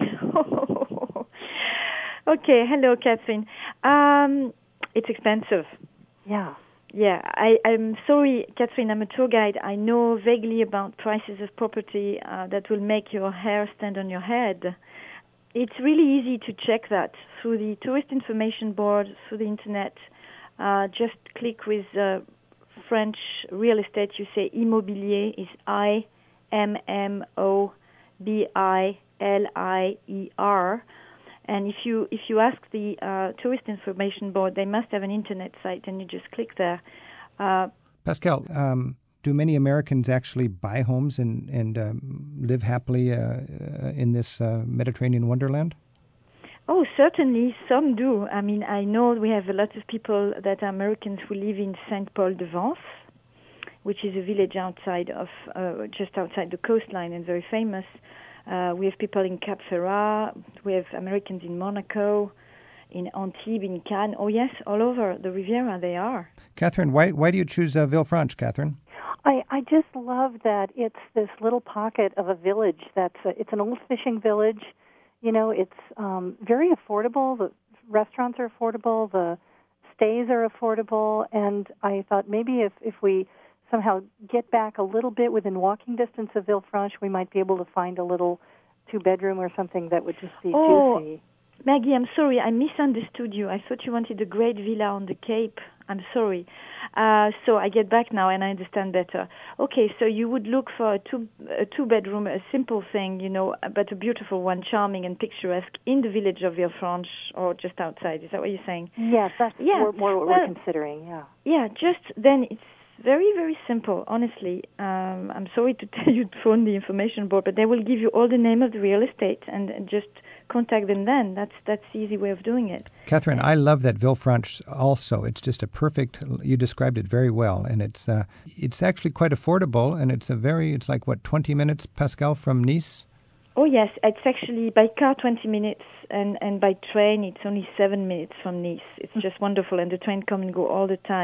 Okay. Hello, Catherine. Um, it's expensive. Yeah. Yeah, I, I'm sorry, Catherine, I'm a tour guide. I know vaguely about prices of property uh, that will make your hair stand on your head. It's really easy to check that through the Tourist Information Board, through the Internet. Uh, just click with uh, French real estate. You say immobilier is I M M O B I L I E R. And if you if you ask the uh, Tourist Information Board, they must have an internet site, and you just click there. Uh, Pascal, um, do many Americans actually buy homes and and um, live happily uh, uh, in this uh, Mediterranean wonderland? Oh, certainly, some do. I mean, I know we have a lot of people that are Americans who live in Saint-Paul-de-Vence, which is a village outside of uh, just outside the coastline and very famous. Uh, we have people in Cap Ferrat. We have Americans in Monaco, in Antibes, in Cannes. Oh, yes, all over the Riviera they are. Catherine, why why do you choose uh, Villefranche, Catherine? I, I just love that it's this little pocket of a village. That's a, it's an old fishing village. You know, it's um, very affordable. The restaurants are affordable. The stays are affordable. And I thought maybe if, if we somehow get back a little bit within walking distance of Villefranche, we might be able to find a little two-bedroom or something that would just be oh, juicy. Maggie, I'm sorry. I misunderstood you. I thought you wanted a great villa on the Cape. I'm sorry. Uh, so I get back now and I understand better. Okay, so you would look for a two a two bedroom, a simple thing, you know, but a beautiful one, charming and picturesque in the village of Villefranche or just outside. Is that what you're saying? Yes, that's yeah. more, more what well, we're considering. Yeah. Yeah, just then it's very, very simple, honestly. Um, I'm sorry to tell you to phone the information board, but they will give you all the name of the real estate and, and just contact them then. That's that's the easy way of doing it. Catherine, I love that Villefranche also. It's just a perfect, you described it very well, and it's uh, it's actually quite affordable, and it's a very, it's like, what, twenty minutes, Pascal, from Nice? Oh, yes. It's actually by car twenty minutes, and, and by train it's only seven minutes from Nice. It's just wonderful, and the train come and go all the time.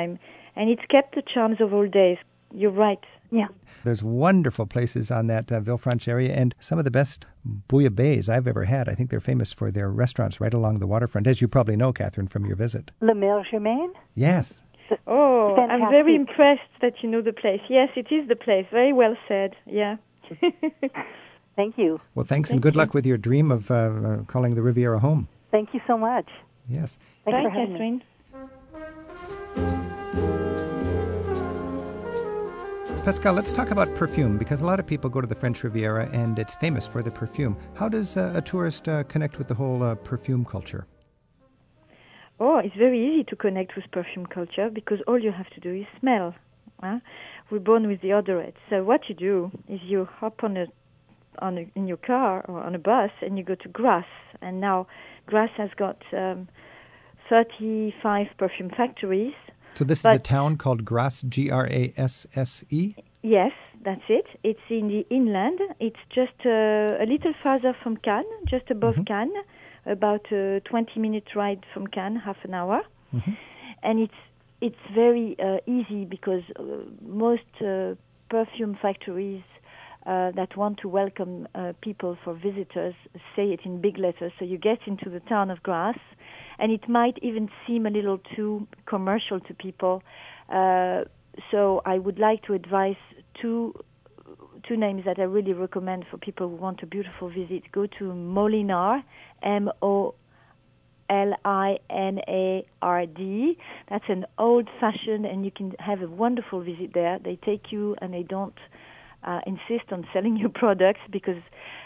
And it's kept the charms of old days. You're right. Yeah. There's wonderful places on that uh, Villefranche area, and some of the best bouillabaisse I've ever had. I think they're famous for their restaurants right along the waterfront, as you probably know, Catherine, from your visit. Le Mer Germain? Yes. Oh, Fantastic. I'm very impressed that you know the place. Yes, it is the place. Very well said. Yeah. Thank you. Well, thanks Thank and good you. luck with your dream of uh, uh, calling the Riviera home. Thank you so much. Yes. Thanks Bye, for having me. Catherine. Pascal, let's talk about perfume, because a lot of people go to the French Riviera and it's famous for the perfume. How does uh, a tourist uh, connect with the whole uh, perfume culture? Oh, it's very easy to connect with perfume culture because all you have to do is smell. Huh? We're born with the odorette. So what you do is you hop on a, on a, in your car or on a bus and you go to Grasse. And now Grasse has got um, thirty-five perfume factories. So this But- is a town called Grasse, G R A S S E? Yes, that's it. It's in the inland. It's just uh, a little farther from Cannes, just above Mhm. Cannes, about a twenty-minute ride from Cannes, half an hour. Mhm. And it's it's very uh, easy because uh, most uh, perfume factories uh, that want to welcome uh, people for visitors say it in big letters. So you get into the town of Grasse, and it might even seem a little too commercial to people. Uh, so I would like to advise two two names that I really recommend for people who want a beautiful visit. Go to Molinard, M O L I N A R D. That's an old-fashioned, and you can have a wonderful visit there. They take you, and they don't uh, insist on selling you products because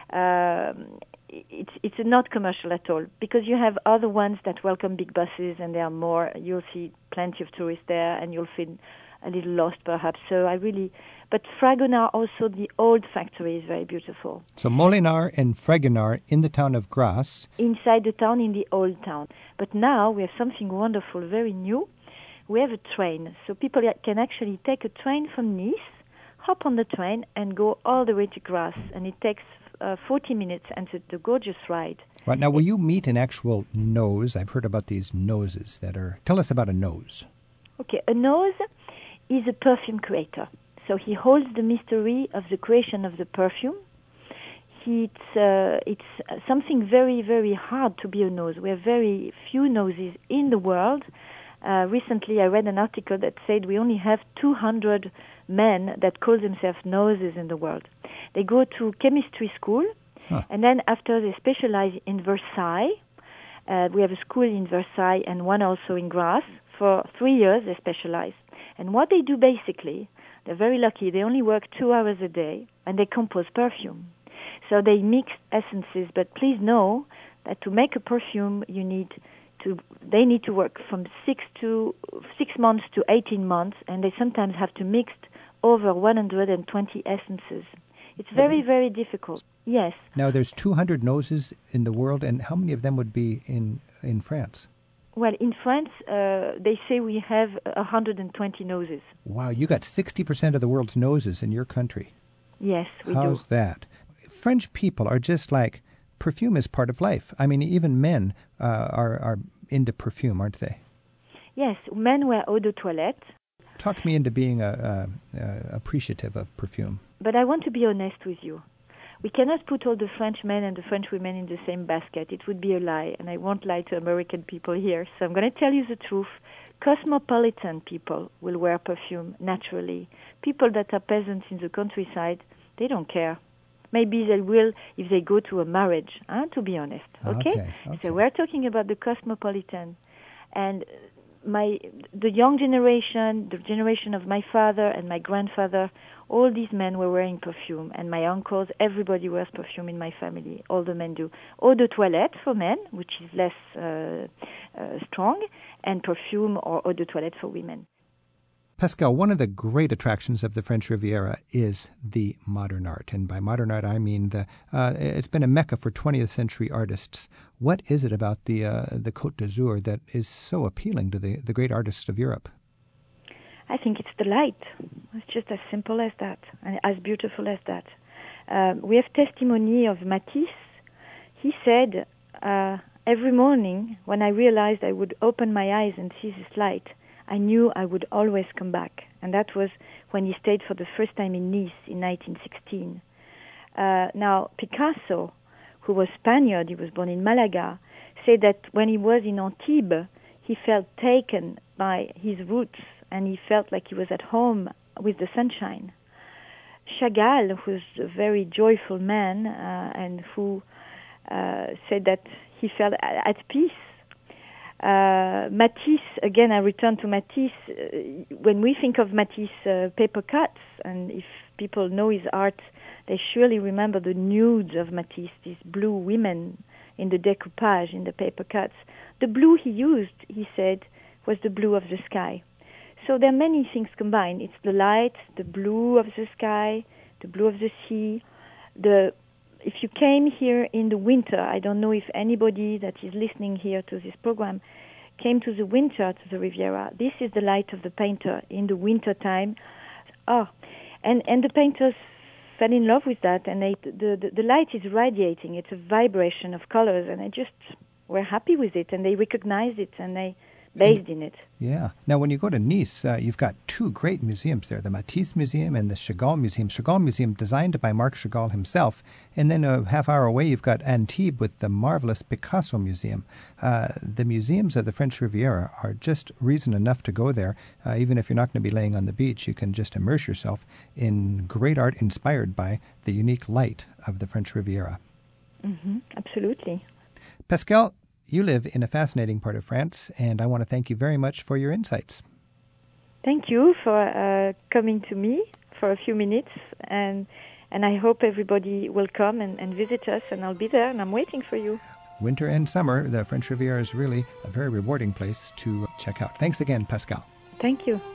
um, it's it's not commercial at all. Because you have other ones that welcome big buses, and there are more. You'll see plenty of tourists there, and you'll feel a little lost perhaps. So I really, but Fragonard also, the old factory is very beautiful. So Molinard and Fragonard in the town of Grasse. Inside the town, in the old town. But now we have something wonderful, very new. We have a train. So people can actually take a train from Nice, hop on the train, and go all the way to Grasse. And it takes uh, forty minutes, and it's a gorgeous ride. Right, now will you meet an actual nose? I've heard about these noses that are... Tell us about a nose. Okay, a nose is a perfume creator. So he holds the mystery of the creation of the perfume. He, it's uh, it's something very, very hard to be a nose. We have very few noses in the world. Uh, recently, I read an article that said we only have two hundred men that call themselves noses in the world. They go to chemistry school, Huh. and then after they specialize in Versailles. Uh, we have a school in Versailles and one also in Grasse. For three years, they specialize. And what they do basically, they're very lucky. They only work two hours a day, and they compose perfume. So they mix essences. But please know that to make a perfume, you need to. They need to work from six to six months to eighteen months, and they sometimes have to mix over one hundred twenty essences. It's very, very difficult. Yes. Now there's two hundred noses in the world, and how many of them would be in in France? Well, in France, uh, they say we have one hundred twenty noses. Wow, you got sixty percent of the world's noses in your country. Yes, we How's do. that? French people are just like, perfume is part of life. I mean, even men uh, are, are into perfume, aren't they? Yes, men wear eau de toilette. Talk me into being a, a, a appreciative of perfume. But I want to be honest with you. We cannot put all the French men and the French women in the same basket. It would be a lie, and I won't lie to American people here. So I'm going to tell you the truth. Cosmopolitan people will wear perfume naturally. People that are peasants in the countryside, they don't care. Maybe they will if they go to a marriage, huh, to be honest. Okay? Okay, okay. So we're talking about the cosmopolitan. And my the young generation, the generation of my father and my grandfather, all these men were wearing perfume, and my uncles, everybody wears perfume in my family. All the men do. Eau de toilette for men, which is less uh, uh, strong, and perfume or eau de toilette for women. Pascal, one of the great attractions of the French Riviera is the modern art. And by modern art, I mean the. Uh, it's been a mecca for twentieth century artists. What is it about the uh, the Côte d'Azur that is so appealing to the, the great artists of Europe? I think it's the light. It's just as simple as that, and as beautiful as that. Um, we have testimony of Matisse. He said, uh, every morning when I realized I would open my eyes and see this light, I knew I would always come back. And that was when he stayed for the first time in Nice in nineteen sixteen. Uh, now, Picasso, who was Spaniard, he was born in Malaga, said that when he was in Antibes, he felt taken by his roots and he felt like he was at home with the sunshine. Chagall, who's a very joyful man uh, and who uh, said that he felt at, at peace. Uh, Matisse, again, I return to Matisse. Uh, when we think of Matisse uh, paper cuts, and if people know his art, they surely remember the nudes of Matisse, these blue women in the decoupage, in the paper cuts. The blue he used, he said, was the blue of the sky. So there are many things combined. It's the light, the blue of the sky, the blue of the sea. The if you came here in the winter, I don't know if anybody that is listening here to this program came to the winter to the Riviera. This is the light of the painter in the winter time. Oh, and and the painters fell in love with that, and they, the, the the light is radiating. It's a vibration of colors, and they just were happy with it, and they recognized it, and they bathed in it. Yeah. Now, when you go to Nice, uh, you've got two great museums there, the Matisse Museum and the Chagall Museum. Chagall Museum designed by Marc Chagall himself. And then a half hour away, you've got Antibes with the marvelous Picasso Museum. Uh, the museums of the French Riviera are just reason enough to go there. Uh, even if you're not going to be laying on the beach, you can just immerse yourself in great art inspired by the unique light of the French Riviera. Mm-hmm. Absolutely. Pascal, you live in a fascinating part of France, and I want to thank you very much for your insights. Thank you for uh, coming to me for a few minutes, and and I hope everybody will come and, and visit us, and I'll be there, and I'm waiting for you. Winter and summer, the French Riviera is really a very rewarding place to check out. Thanks again, Pascal. Thank you.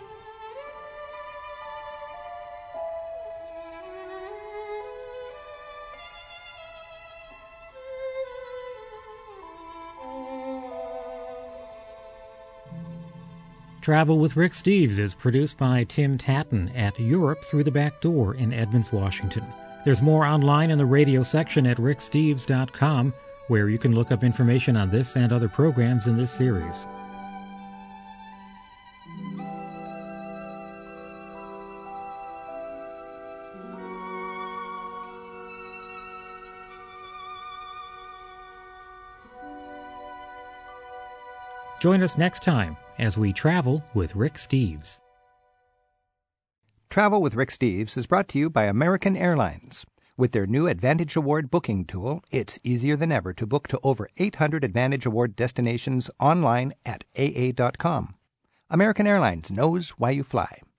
Travel with Rick Steves is produced by Tim Tatton at Europe Through the Back Door in Edmonds, Washington. There's more online in the radio section at rick steves dot com, where you can look up information on this and other programs in this series. Join us next time as we travel with Rick Steves. Travel with Rick Steves is brought to you by American Airlines. With their new Advantage Award booking tool, it's easier than ever to book to over eight hundred Advantage Award destinations online at A A dot com. American Airlines knows why you fly.